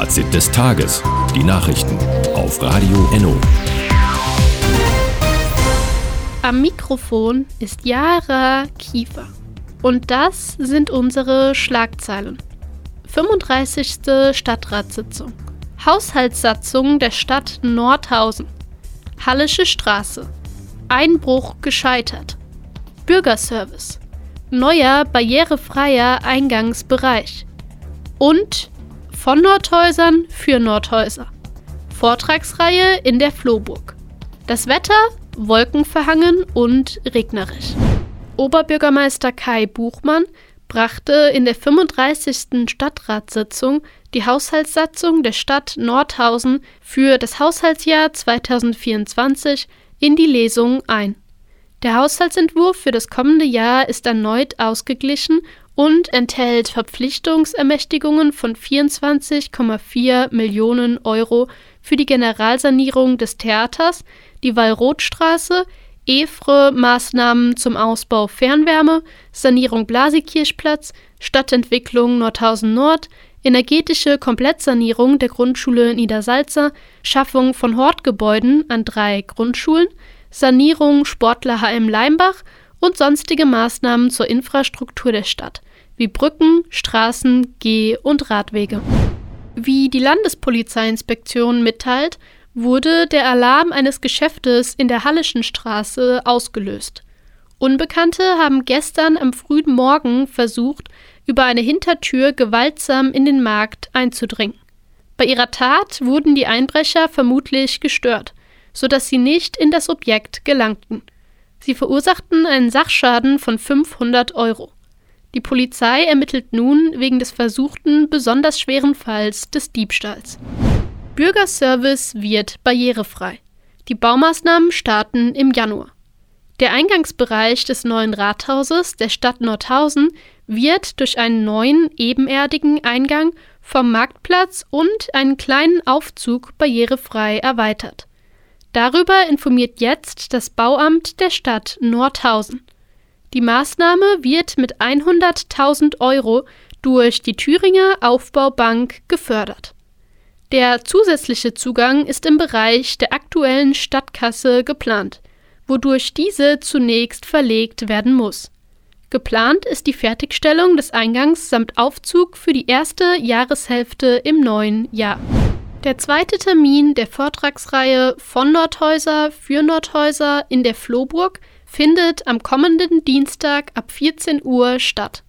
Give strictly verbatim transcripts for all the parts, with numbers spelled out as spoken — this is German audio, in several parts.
Fazit des Tages. Die Nachrichten auf Radio Enno. Am Mikrofon ist Jara Kiefer. Und das sind unsere Schlagzeilen. fünfunddreißigste Stadtratssitzung. Haushaltssatzung der Stadt Nordhausen. Hallische Straße. Einbruch gescheitert. Bürgerservice. Neuer barrierefreier Eingangsbereich. Und von Nordhäusern für Nordhäuser. Vortragsreihe in der Flohburg. Das Wetter wolkenverhangen und regnerisch. Oberbürgermeister Kai Buchmann brachte in der fünfunddreißigsten Stadtratssitzung die Haushaltssatzung der Stadt Nordhausen für das Haushaltsjahr zweitausendvierundzwanzig in die Lesung ein. Der Haushaltsentwurf für das kommende Jahr ist erneut ausgeglichen und enthält Verpflichtungsermächtigungen von vierundzwanzig Komma vier Millionen Euro für die Generalsanierung des Theaters, die Wallrothstraße, E F R E-Maßnahmen zum Ausbau Fernwärme, Sanierung Blasikirchplatz, Stadtentwicklung Nordhausen Nord, energetische Komplettsanierung der Grundschule Niedersalza, Schaffung von Hortgebäuden an drei Grundschulen, Sanierung Sportlerheim Leimbach und sonstige Maßnahmen zur Infrastruktur der Stadt, wie Brücken, Straßen, Geh- und Radwege. Wie die Landespolizeiinspektion mitteilt, wurde der Alarm eines Geschäftes in der Hallischen Straße ausgelöst. Unbekannte haben gestern am frühen Morgen versucht, über eine Hintertür gewaltsam in den Markt einzudringen. Bei ihrer Tat wurden die Einbrecher vermutlich gestört, sodass sie nicht in das Objekt gelangten. Sie verursachten einen Sachschaden von fünfhundert Euro. Die Polizei ermittelt nun wegen des versuchten, besonders schweren Falls des Diebstahls. Bürgerservice wird barrierefrei. Die Baumaßnahmen starten im Januar. Der Eingangsbereich des neuen Rathauses der Stadt Nordhausen wird durch einen neuen, ebenerdigen Eingang vom Marktplatz und einen kleinen Aufzug barrierefrei erweitert. Darüber informiert jetzt das Bauamt der Stadt Nordhausen. Die Maßnahme wird mit hunderttausend Euro durch die Thüringer Aufbaubank gefördert. Der zusätzliche Zugang ist im Bereich der aktuellen Stadtkasse geplant, wodurch diese zunächst verlegt werden muss. Geplant ist die Fertigstellung des Eingangs samt Aufzug für die erste Jahreshälfte im neuen Jahr. Der zweite Termin der Vortragsreihe von Nordhäuser für Nordhäuser in der Flohburg findet am kommenden Dienstag ab vierzehn Uhr statt.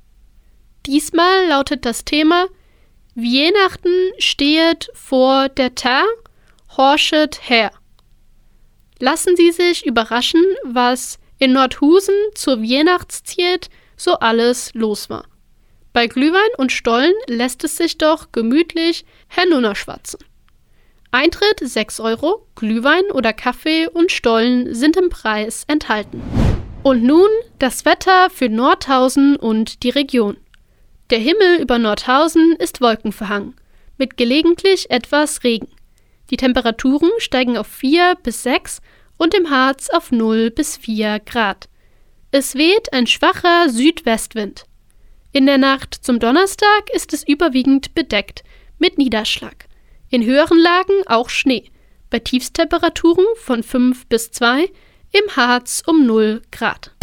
Diesmal lautet das Thema Weihnachten stehet vor der Tür, horchet her. Lassen Sie sich überraschen, was in Nordhusen zur Weihnachtszeit so alles los war. Bei Glühwein und Stollen lässt es sich doch gemütlich herunterschwatzen. Eintritt sechs Euro, Glühwein oder Kaffee und Stollen sind im Preis enthalten. Und nun das Wetter für Nordhausen und die Region. Der Himmel über Nordhausen ist wolkenverhangen, mit gelegentlich etwas Regen. Die Temperaturen steigen auf vier bis sechs und im Harz auf null bis vier Grad. Es weht ein schwacher Südwestwind. In der Nacht zum Donnerstag ist es überwiegend bedeckt mit Niederschlag. In höheren Lagen auch Schnee, bei Tiefstemperaturen von fünf bis zwei, im Harz um null Grad.